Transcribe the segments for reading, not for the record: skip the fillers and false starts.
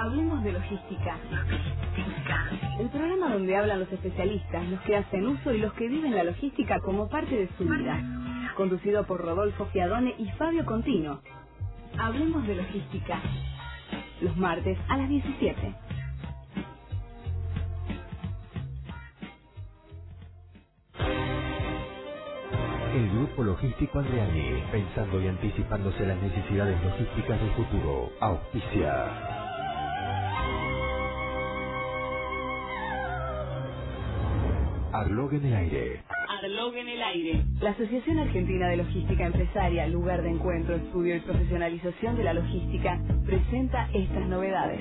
Hablemos de logística. El programa donde hablan los especialistas, los que hacen uso y los que viven la logística como parte de su vida. Conducido por Rodolfo Fiadone y Fabio Contino. Hablemos de logística. Los martes a las 17. El Grupo Logístico Andreani, pensando y anticipándose las necesidades logísticas del futuro, auspicia. Arlog en el aire. Arlog en el aire. La Asociación Argentina de Logística Empresaria, lugar de encuentro, estudio y profesionalización de la logística, presenta estas novedades.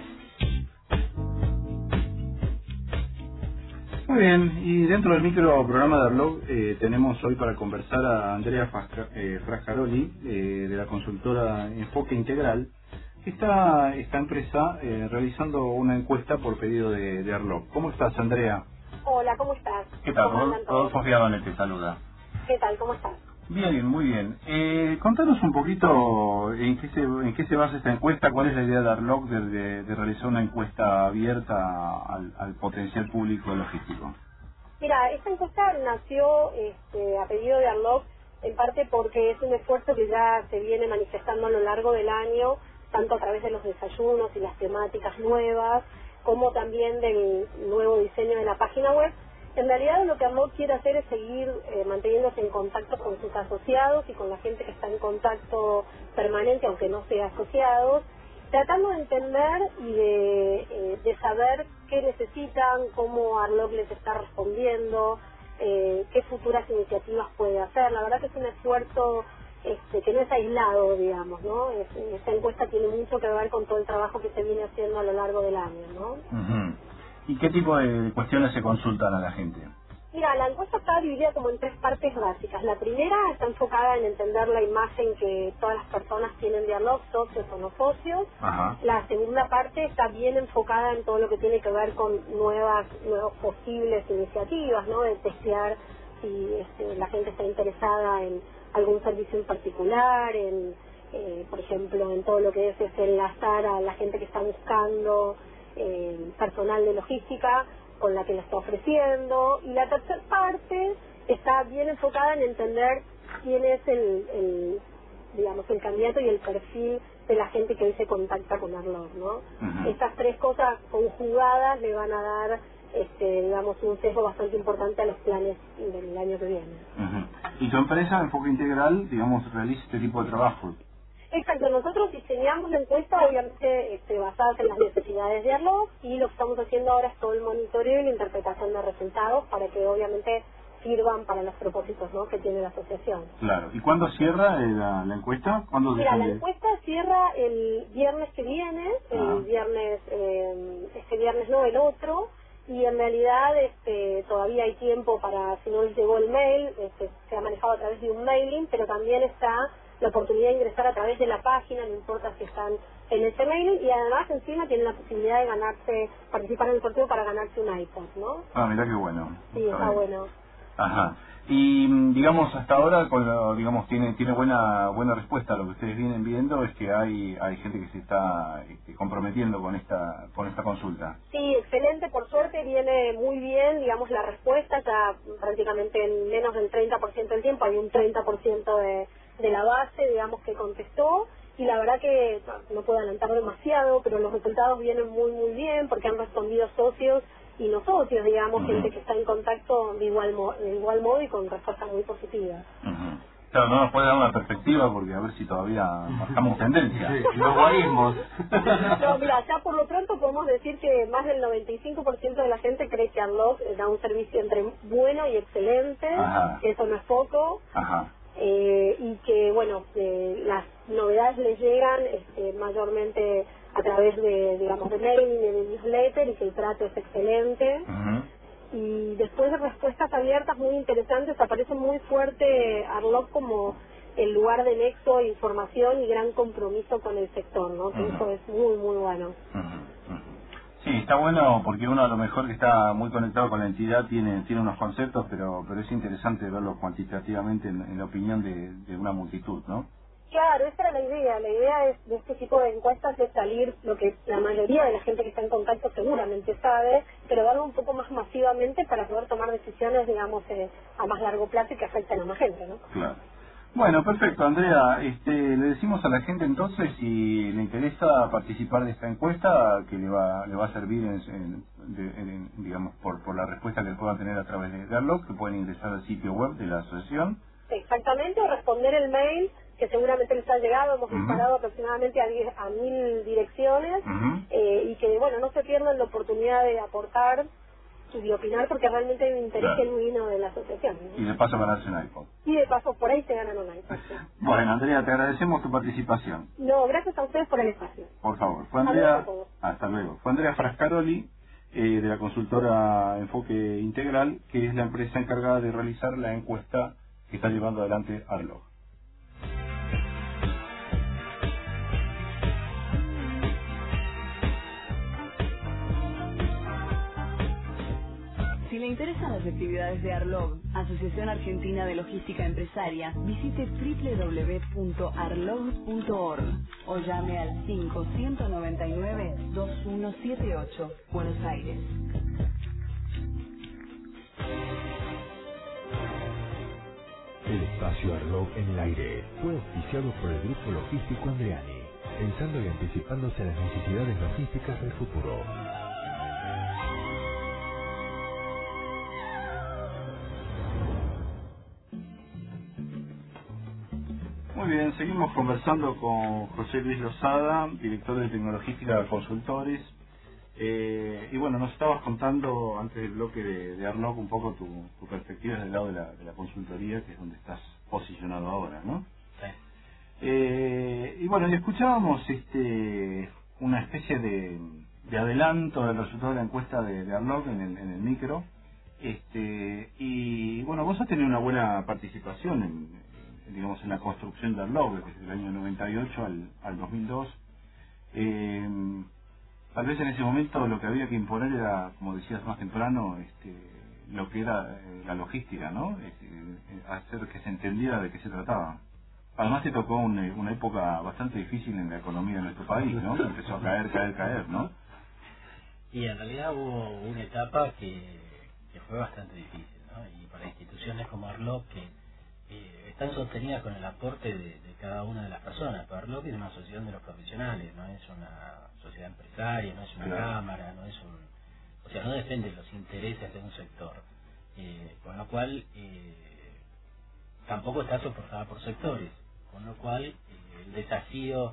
Muy bien, y dentro del micro programa de Arlog tenemos hoy para conversar a Andrea Frascaroli, de la consultora Enfoque Integral, que está esta empresa realizando una encuesta por pedido de Arlog. ¿Cómo estás, Andrea? Hola, ¿cómo estás? ¿Qué tal? Rodolfo Fiadone te saluda. ¿Qué tal? ¿Cómo estás? Bien, muy bien. Contanos un poquito en qué se basa esta encuesta, cuál es la idea de Arlog de realizar una encuesta abierta al potencial público logístico. Mira, esta encuesta nació a pedido de Arlog, en parte porque es un esfuerzo que ya se viene manifestando a lo largo del año, tanto a través de los desayunos y las temáticas nuevas, como también del nuevo diseño de la página web. En realidad lo que Arlog quiere hacer es seguir manteniéndose en contacto con sus asociados y con la gente que está en contacto permanente, aunque no sea asociados, tratando de entender y de saber qué necesitan, cómo Arlog les está respondiendo, qué futuras iniciativas puede hacer. La verdad que es un esfuerzo que no es aislado, digamos, ¿no? Esta encuesta tiene mucho que ver con todo el trabajo que se viene haciendo a lo largo del año, ¿no? Uh-huh. ¿Y qué tipo de cuestiones se consultan a la gente? Mira, la encuesta está dividida como en tres partes básicas. La primera está enfocada en entender la imagen que todas las personas tienen de Arlog, socios o no socios. Ajá. La segunda parte está bien enfocada en todo lo que tiene que ver con nuevas posibles iniciativas, ¿no? De testear si la gente está interesada en algún servicio en particular, por ejemplo, en todo lo que es enlazar a la gente que está buscando personal de logística con la que le está ofreciendo. Y la tercera parte está bien enfocada en entender quién es el candidato y el perfil de la gente que hoy se contacta con Arlog, ¿no? Uh-huh. Estas tres cosas conjugadas le van a dar un sesgo bastante importante a los planes del año que viene. Uh-huh. ¿Y tu empresa, Enfoque Integral, realiza este tipo de trabajo? Exacto, nosotros diseñamos la encuesta obviamente basadas en las necesidades de Arlog, y lo que estamos haciendo ahora es todo el monitoreo y la interpretación de resultados para que obviamente sirvan para los propósitos, ¿no?, que tiene la asociación. Claro. ¿Y cuándo cierra la encuesta? Mira, la encuesta cierra el viernes que viene, este viernes no, el otro, y en realidad todavía hay tiempo para, si no les llegó el mail, se ha manejado a través de un mailing, pero también está la oportunidad de ingresar a través de la página, no importa si están en ese mailing, y además encima tienen la posibilidad de participar en el sorteo para ganarse un iPod, ¿no? Ah, mira qué bueno. Sí, está bueno. Ajá. Y hasta ahora tiene buena respuesta. Lo que ustedes vienen viendo es que hay gente que se está comprometiendo con esta consulta. Sí, excelente, por suerte viene muy bien, la respuesta ya prácticamente en menos del 30% del tiempo, hay un 30% de la base, que contestó, y la verdad que no puedo adelantar demasiado, pero los resultados vienen muy bien porque han respondido socios y no socios, Uh-huh. gente que está en contacto de igual modo y con respuestas muy positivas. Uh-huh. Claro, no nos puede dar una perspectiva porque a ver si todavía marcamos tendencia. Los guarismos. No, mira, ya por lo pronto podemos decir que más del 95% de la gente cree que Arlog da un servicio entre bueno y excelente. Ajá. Que eso no es poco. Ajá. Y que, las novedades les llegan mayormente a través de mailing, de newsletter, y que el trato es excelente. Uh-huh. Y después de respuestas abiertas muy interesantes, aparece muy fuerte Arlog como el lugar de nexo de información y gran compromiso con el sector, ¿no? Que Uh-huh. eso es muy bueno. Uh-huh. Sí, está bueno porque uno a lo mejor que está muy conectado con la entidad tiene unos conceptos, pero es interesante verlo cuantitativamente en la opinión de una multitud, ¿no? Claro, esa era la idea. La idea es, de este tipo de encuestas, es salir lo que la mayoría de la gente que está en contacto seguramente sabe, pero darlo un poco más masivamente para poder tomar decisiones, digamos, a más largo plazo y que afecten a más gente, ¿no? Claro. Bueno, perfecto, Andrea. Le decimos a la gente entonces, si le interesa participar de esta encuesta, que le va a servir, digamos, por la respuesta que puedan tener a través de Arlog, que pueden ingresar al sitio web de la asociación. Exactamente, o responder el mail, que seguramente les ha llegado. Hemos disparado aproximadamente a 1000 direcciones, y que, bueno, no se pierdan la oportunidad de aportar y de opinar, porque realmente hay un interés genuino de la asociación, ¿no? Y de paso ganarse un iPod. Y de paso por ahí se ganan un iPod. Bueno, Andrea, te agradecemos tu participación. No, gracias a ustedes por el espacio. Por favor. Fue Andrea, hasta luego. Fue Andrea Frascaroli, de la consultora Enfoque Integral, que es la empresa encargada de realizar la encuesta que está llevando adelante Arlog. Si le interesan las actividades de Arlog, Asociación Argentina de Logística Empresaria, visite www.arlog.org o llame al 5-199-2178, Buenos Aires. El espacio Arlog en el aire fue auspiciado por el Grupo Logístico Andreani, pensando y anticipándose a las necesidades logísticas del futuro. Muy bien, seguimos conversando con José Luis Lozada, director de Tecnologística Consultores. Y bueno, nos estabas contando antes del bloque de Arlog un poco tu perspectiva desde el lado de la consultoría, que es donde estás posicionado ahora, ¿no? Sí. Y bueno, y escuchábamos una especie de adelanto del resultado de la encuesta de Arlog en el micro. Y bueno, vos has tenido una buena participación digamos, en la construcción de Arlog, desde el año 98 al 2002. Tal vez en ese momento lo que había que imponer era, como decías más temprano, lo que era la logística, ¿no? Hacer que se entendiera de qué se trataba. Además te tocó una época bastante difícil en la economía de nuestro país, ¿no? Empezó a caer, ¿no? Y en realidad hubo una etapa que fue bastante difícil, ¿no? Y para instituciones como Arlog, que están sostenidas con el aporte de cada una de las personas. Pero Arlog es una asociación de los profesionales, no es una sociedad empresaria, no es una cámara, no es o sea, no defiende los intereses de un sector, con lo cual tampoco está soportada por sectores, con lo cual el desafío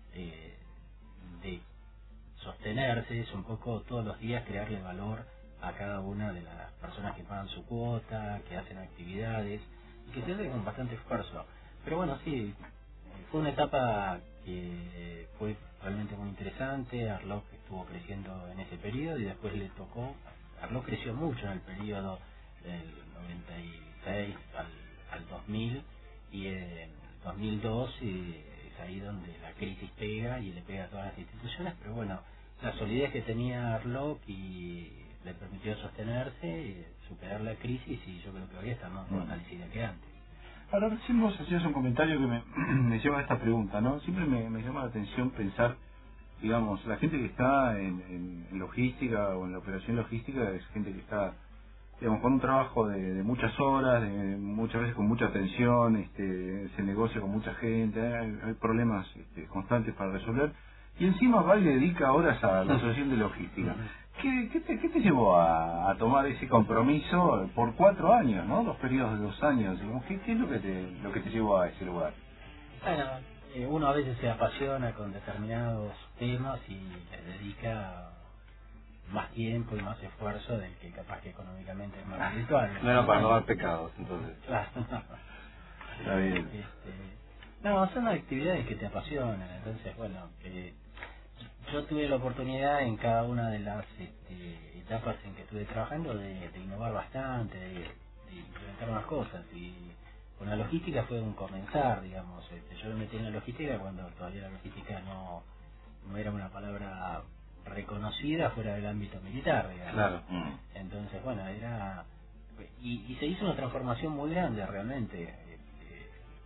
de sostenerse es un poco todos los días crearle valor a cada una de las personas que pagan su cuota, que hacen actividades, y que se hace con bastante esfuerzo. Pero bueno, sí, fue una etapa que fue realmente muy interesante. Arlog estuvo creciendo en ese periodo y después le tocó. Arlog creció mucho en el periodo del 96 al 2000, y en 2002 es ahí donde la crisis pega y le pega a todas las instituciones. Pero bueno, la solidez que tenía Arlog y le permitió sostenerse, superar la crisis, y yo creo que hoy estamos más fortalecidos que antes. Ahora, recién vos hacías un comentario que me lleva a esta pregunta, ¿no? Siempre me llama la atención pensar, digamos, la gente que está en logística o en la operación logística es gente que está, digamos, con un trabajo de muchas horas, muchas veces con mucha tensión, se negocia con mucha gente, hay problemas constantes para resolver, y encima va y le dedica horas a la asociación de logística. ¿Qué te llevó a tomar ese compromiso por 4 años, ¿no? 2 periodos de 2 años. ¿Qué es lo que te llevó a ese lugar? Bueno, uno a veces se apasiona con determinados temas y le dedica más tiempo y más esfuerzo del que capaz que económicamente es más virtual. No, para no dar pecados, entonces. Claro. Está bien. No, son actividades que te apasionan, entonces, bueno, yo tuve la oportunidad en cada una de las etapas en que estuve trabajando de innovar bastante, de implementar unas cosas, y con la logística fue un comenzar, digamos. Yo me metí en la logística cuando todavía la logística no era una palabra reconocida fuera del ámbito militar, digamos. Claro. Entonces, bueno, y se hizo una transformación muy grande realmente.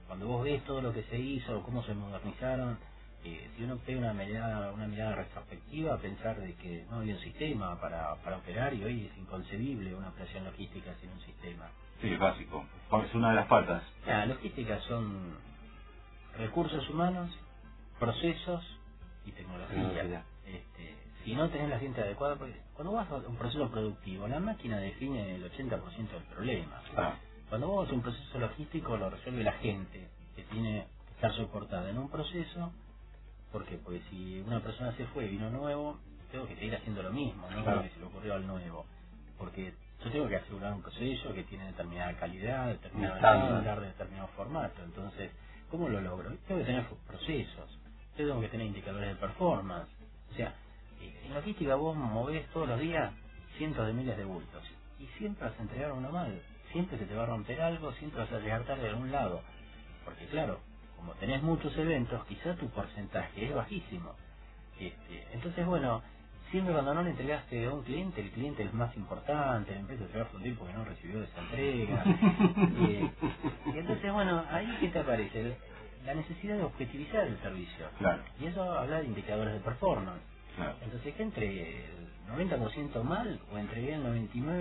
cuando vos ves todo lo que se hizo, cómo se modernizaron, si uno pega una mirada retrospectiva, pensar de que no había un sistema para operar, y hoy es inconcebible una operación logística sin un sistema. Sí, es básico. Es una de las patas. La logística son recursos humanos, procesos y tecnología. Si no tenés la gente adecuada, porque cuando vas a un proceso productivo, la máquina define el 80% del problema. Cuando vos haces un proceso logístico, lo resuelve la gente, que tiene que estar soportada en un proceso. Porque pues si una persona se fue y vino nuevo, tengo que seguir haciendo lo mismo, no lo que se le ocurrió al nuevo. Porque yo tengo que asegurar un proceso que tiene determinada calidad, determinado estándar, determinado formato. Entonces, ¿cómo lo logro? Tengo que tener procesos, yo tengo que tener indicadores de performance. O sea, en logística vos movés todos los días cientos de miles de bultos y siempre vas a entregar uno mal, siempre se te va a romper algo, siempre vas a llegar tarde de algún lado. Porque claro, como tenés muchos eventos, quizá tu porcentaje es bajísimo. Entonces, bueno, siempre cuando no le entregaste a un cliente, el cliente es más importante, la empresa se va a fundir porque no recibió esa entrega. Y entonces, bueno, ahí que te aparece la necesidad de objetivizar el servicio. Y eso habla de indicadores de performance. Entonces, ¿qué entregué? ¿El 90% mal o entregué el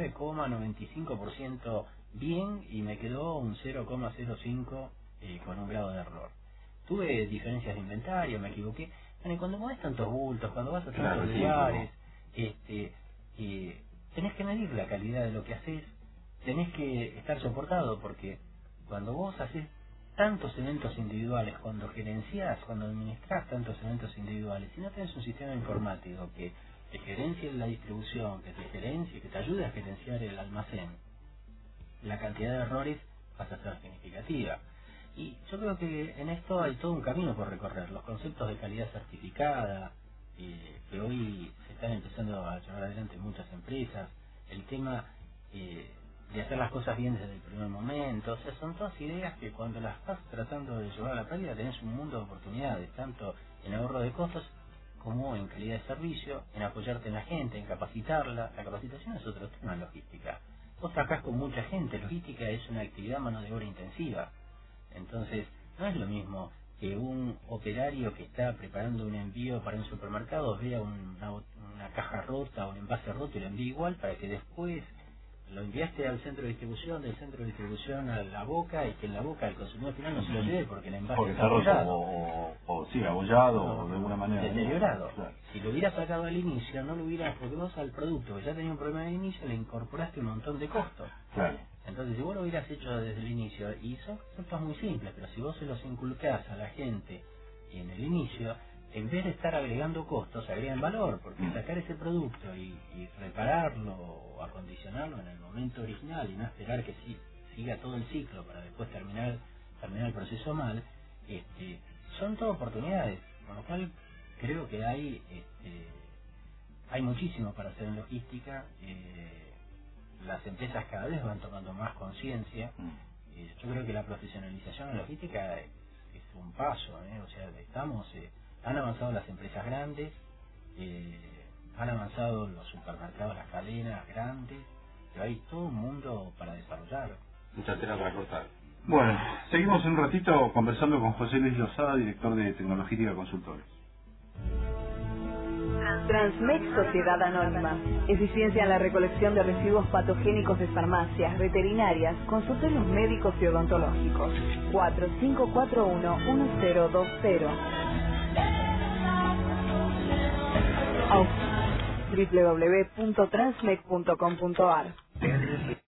99,95% bien y me quedó un 0,05% con un grado de error? Tuve diferencias de inventario, me equivoqué. Bueno, y cuando mueves tantos bultos, cuando vas a tantos lugares, tenés que medir la calidad de lo que haces, tenés que estar soportado, porque cuando vos haces tantos eventos individuales, cuando gerenciás, cuando administrás tantos eventos individuales, si no tenés un sistema informático que te gerencie la distribución, que te gerencie, que te ayude a gerenciar el almacén, la cantidad de errores pasa a ser significativa. Y yo creo que en esto hay todo un camino por recorrer. Los conceptos de calidad certificada, que hoy se están empezando a llevar adelante en muchas empresas, el tema de hacer las cosas bien desde el primer momento, o sea, son todas ideas que cuando las estás tratando de llevar a la práctica tenés un mundo de oportunidades, tanto en ahorro de costos como en calidad de servicio, en apoyarte en la gente, en capacitarla. La capacitación es otro tema en logística. Vos trabajás con mucha gente, logística es una actividad mano de obra intensiva. Entonces, no es lo mismo que un operario que está preparando un envío para un supermercado vea una caja rota o un envase roto y lo envíe igual, para que después lo enviaste al centro de distribución, del centro de distribución a la boca, y que en la boca el consumidor final no se lo lleve porque el envase está abollado. O sí, abollado o de alguna manera deteriorado. Si lo hubieras sacado al inicio, no lo hubieras, porque vos al producto que ya tenía un problema al inicio le incorporaste un montón de costos. Entonces, si vos lo hubieras hecho desde el inicio, y son conceptos muy simples, pero si vos se los inculcás a la gente en el inicio, en vez de estar agregando costos, agregan valor, porque sacar ese producto y repararlo o acondicionarlo en el momento original y no esperar que siga todo el ciclo para después terminar el proceso mal, son todas oportunidades, con lo cual creo que hay muchísimo para hacer en logística. Las empresas cada vez van tomando más conciencia. Yo creo que la profesionalización en logística es un paso, o sea, han avanzado las empresas grandes, han avanzado los supermercados, las cadenas grandes, pero hay todo un mundo para desarrollar. Mucha tela para cortar. Bueno, seguimos un ratito conversando con José Luis Lozada, director de Tecnologística Consultores. Transmex Sociedad Anónima. Eficiencia en la recolección de residuos patogénicos de farmacias, veterinarias, consultorios médicos y odontológicos. 4541-1020. www.transmex.com.ar